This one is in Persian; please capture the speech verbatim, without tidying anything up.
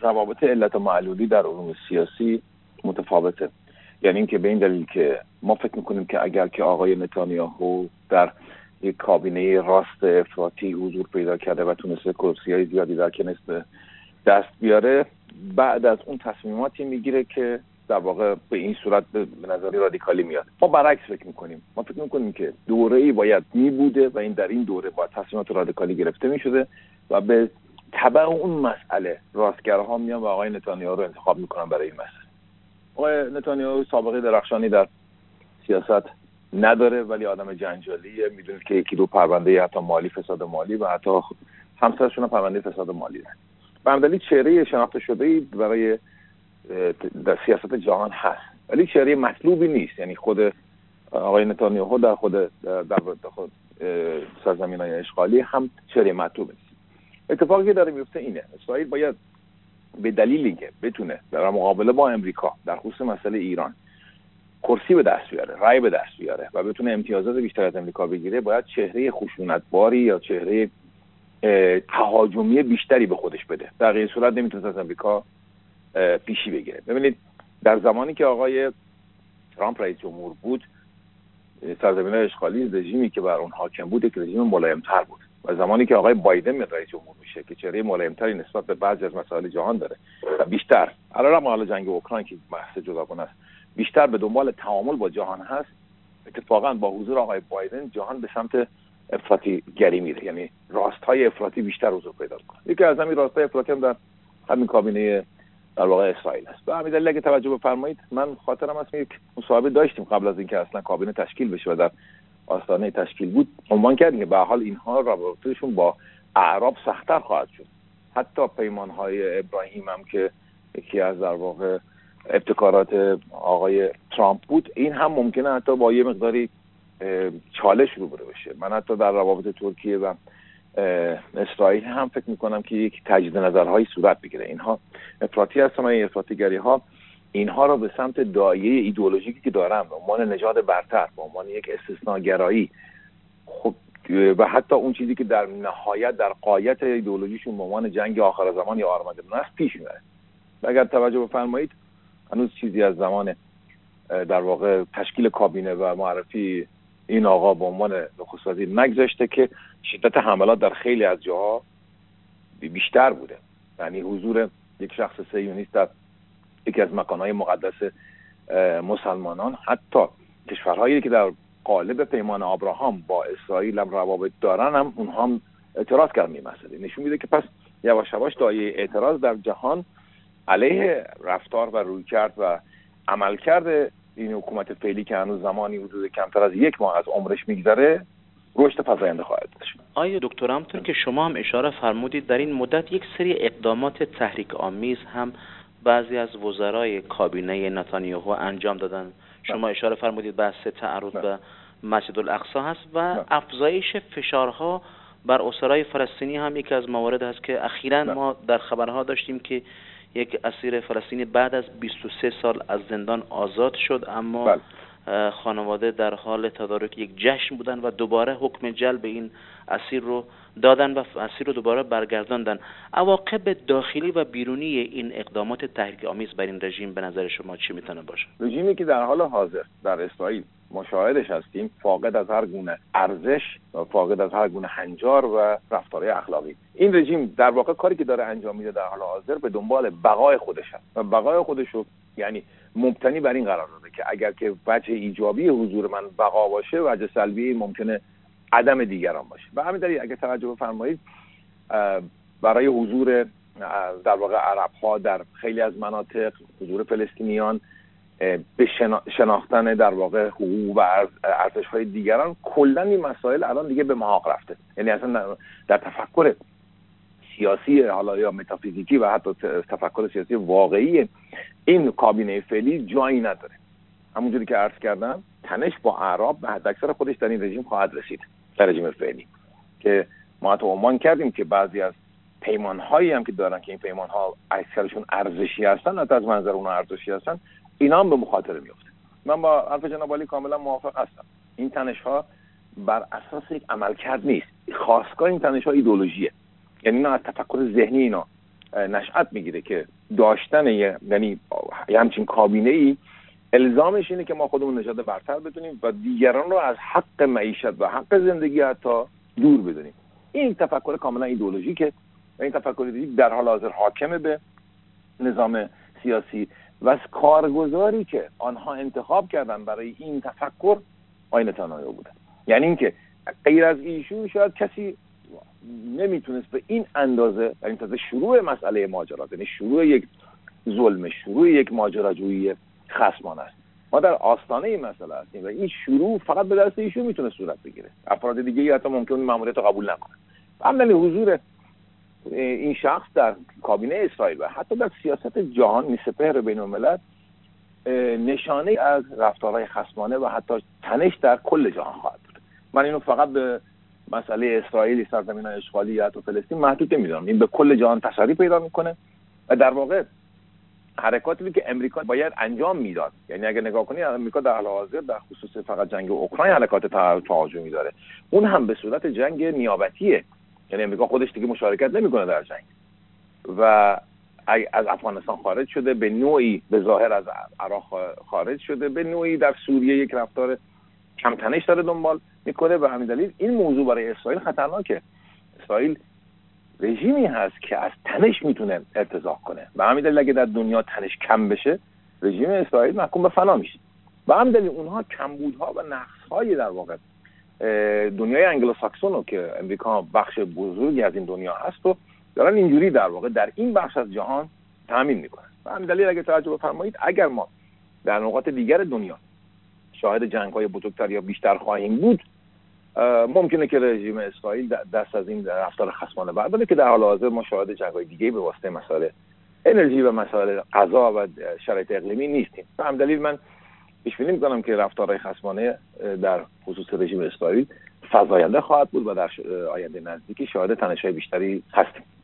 روابط علت و معلولی در علوم سیاسی متفاوته. یعنی اینکه به این دلیل که ما فکر میکنیم که اگر که آقای نتانیاهو در یک کابینه راست افراطی حضور پیدا کرده و تونسته کرسی‌های زیادی در کنار دست بیاره، بعد از اون تصمیماتی میگیره که در واقع به این صورت به نظری رادیکالی میاد. ما برعکس فکر میکنیم. ما فکر میکنیم که دوره‌ای باید میبوده و این در این دوره با تصمیمات رادیکالی گرفته میشده و به تبع اون مسئله راستگرها میان و آقای نتانیاهو رو انتخاب میکنن برای این مسئله. آقای نتانیاهو سابقه درخشانی در سیاست نداره ولی آدم جنجالیه. میدونید که یکی دو پرونده حتی مالی، فساد مالی و حتی همسرشون هم پرونده فساد مالی دارن. بنابراین چهره شناخته شده‌ای برای در سیاست جهان هست ولی چهره مطلوبی نیست. یعنی خود آقای نتانیاهو در خود در, در خود سرزمین‌های اشغالی هم چهره مطلوب نیست. اتفاقی که داره میفته اینه: اسرائیل باید به دلیلی که بتونه در مقابله با امریکا در خصوص مسئله ایران کرسی به دست بیاره، رأی به دست بیاره و بتونه امتیازات بیشتر از امریکا بگیره، باید چهره خشونتباری یا چهره تهاجمی بیشتری به خودش بده. در غیر صورت نمیتونه از امریکا پیشی بگیره. ببینید در زمانی که آقای ترامپ رئیس جمهور بود، سرزمین‌های اشغالی رژیمی که بر اون حاکم بود یک رژیم ملایم‌تر بود و زمانی که آقای بایدن میاد رئیس جمهور میشه که چهره ملایم‌تری نسبت به بعضی از مسائل جهان داره و بیشتر علاوه بر جنگ اوکراین که بحث جداگانه است، بیشتر به دنبال تعامل با جهان هست، اتفاقا با حضور آقای بایدن جهان به سمت افراطی گری میره. یعنی راست‌های افراطی بیشتر حضور پیدا می‌کنه. یکی از همین راست‌های افراطی هم در همین کابینه در واقع اسرائیل است. به همین دلیل اگه توجه بفرمایید، من خاطرم است یک مصاحبه داشتیم قبل از اینکه اصلا کابینه تشکیل بشه و در آستانه تشکیل بود، عنوان کردیم که به حال اینها روابطشون با اعراب سخت‌تر خواهد شد. حتی پیمان‌های ابراهیم هم که یکی از در واقع ابتکارات آقای ترامپ بود، این هم ممکنه حتی با یه مقداری چالش روبرو بشه. من حتی در روابط ترکیه و اسرائیل هم فکر میکنم که یک تجدید نظرهایی صورت بگیره. اینها افراطی هستن و این افراطیگری ها اینها را به سمت دایره ایدئولوژیکی که دارن به عنوان نژاد برتر، به عنوان یک استثناگرایی، خب و حتی اون چیزی که در نهایت در غایت ایدئولوژیشون به عنوان جنگ آخر زمان یا آرمگدون است پیش میره. اگر توجه بفرمایید هنوز چیزی از زمان در واقع تشکیل کابینه و معرفی این آقا به عنوان نخست وزیر نگذاشته که شدت حملات در خیلی از جاها بیشتر بوده. یعنی حضور یک شخص صهیونیست در یکی از مکانهای مقدس مسلمانان، حتی کشورهایی که در قالب پیمان ابراهام با اسرائیل هم روابط دارن، هم اونها هم اعتراض کردن این مسئله. نشون میده که پس یواش یواش دایره اعتراض در جهان علیه رفتار و رویکرد و عملکرد این حکومت فعلی که هنوز زمانی حدود کمتر از یک ماه از عمرش میگذره رشد فزاینده خواهد داشت. آیا دکتر، همونطور که شما هم اشاره فرمودید در این مدت یک سری اقدامات تحریک آمیز هم بعضی از وزرای کابینه نتانیاهو انجام دادن. شما اشاره فرمودید بحث تعرض به مسجد الاقصی هست و افزایش فشارها بر اسرای فلسطینی هم یکی از موارد هست که اخیراً ما در خبرها داشتیم که یک اسیر فلسطینی بعد از بیست و سه سال از زندان آزاد شد، اما بل. خانواده در حال تدارک یک جشن بودن و دوباره حکم جلب این اسیر رو دادن و اسیر رو دوباره برگرداندن. عواقب داخلی و بیرونی این اقدامات تحریک آمیز بر این رژیم به نظر شما چی میتونه باشه؟ رژیمی که در حال حاضر در اسرائیل مشاهدش هستیم فاقد از هر گونه ارزش و فاقد از هر گونه هنجار و رفتارهای اخلاقی. این رژیم در واقع کاری که داره انجام میده در حال حاضر به دنبال بقای خودش هست و بقای خودش رو یعنی مبتنی بر این قرار داده که اگر که وجه ایجابی حضور من بقا باشه، وجه سلبی ممکنه عدم دیگران باشه. به همین دلیل اگه توجه بفرمایید برای حضور در واقع عرب‌ها در خیلی از مناطق، حضور فلسطینیان، به شناختن در واقع حقوق و ارزش‌های دیگران، کلاً این مسائل الان دیگه به محاق رفته. یعنی اصلا در تفکر سیاسی حالا یا متافیزیکی و حتی تفکر سیاسی واقعی این کابینه فعلی جایی نداره. همونجوری که عرض کردم تنش با اعراب به حداکثر خودش در این رژیم خواهد رسید، در رژیم فعلی که ما حتی عنوان کردیم که بعضی از پیمان‌هایی هم که دارن که این پیمان‌ها اکثرشون ارزشی هستن، حتی از منظر اونها ارزشی هستن، اینا هم به مخاطره میفته. من با حرف جناب عالی کاملا موافق هستم. این تنش‌ها بر اساس یک عملکرد نیست. خاصگاه این تنش‌ها ایدئولوژیه. یعنی اینا از تفکر ذهنی اینا نشأت میگیره که داشتن یعنی همچین کابینه‌ای الزامش اینه که ما خودمون نژاد برتر بدونیم و دیگران رو از حق معیشت و حق زندگی حتی دور بدونیم. این تفکر کاملا ایدئولوژیکه و این تفکر ایدئولوژیک در حال حاضر حاکمه به نظام سیاسی و کارگزاری که آنها انتخاب کردن برای این تفکر آقای نتانیاهو بودن. یعنی اینکه غیر از ایشون شاید کسی نمیتونست به این اندازه در این تازه شروع مسئله ماجرا، یعنی شروع یک ظلم، شروع یک ماجراجویی خصمانه است. ما در آستانه این مسئله هستیم و این شروع فقط به دست ایشون میتونه صورت بگیره. افراد دیگه حتی ممکنه ماموریت رو قبول نکنن. همین حضور این شخص در کابینه اسرائیل و حتی در سیاست جهان سپهر بین الملل نشانه از رفتارهای خصمانه و حتی تنش در کل جهان خواهد بود. من اینو فقط به مسئله اسرائیل، سرزمین اشغالی یا حتی فلسطین محدود نمی‌دونم. این به کل جهان تسری پیدا میکنه و در واقع حرکاتی که امریکا باید انجام میداد، یعنی اگه نگاه کنی امریکا در حال حاضر در خصوص فقط جنگ اوکراین حرکات تهاجمی داره، اون هم به صورت جنگ نیابتیه، یعنی امریکا خودش دیگه مشارکت نمیکنه در جنگ و از افغانستان خارج شده، به نوعی به ظاهر از عراق خارج شده، به نوعی در سوریه یک رفتار کم تنش داره دنبال میکنه و همین دلیل این موضوع برای اسرائیل خطرناکه. اسرائیل رژیمی هست که از تنش میتونه ارتزاق کنه و همین دلیل اگه در دنیا تنش کم بشه رژیم اسرائیل محکوم به فنا میشه و همین دلیل اونها کمبودها و نقصهای در واقع دنیای انگلوساکسون رو که امریکا بخش بزرگی از این دنیا هست و دارن اینجوری در واقع در این بخش از جهان تامین میکنن و همین دلیل اگه توجه بفرمایید اگر ما در نقاط دیگر دنیا شاهد جنگ‌های بزرگتر یا بیشتر خواهیم بود، ممکنه که رژیم اسرائیل دست از این رفتار خصمانه برداره که در حال حاضر ما شاهد جنگ‌های دیگه به واسطه مسائل انرژی و مسائل غذا و شرایط اقلیمی نیستیم. به همین دلیل من پیش بینی می‌کنم که رفتارهای خصمانه در خصوص رژیم اسرائیل فزاینده خواهد بود و در آینده نزدیکی شاهد تنش‌های بیشتری هستیم.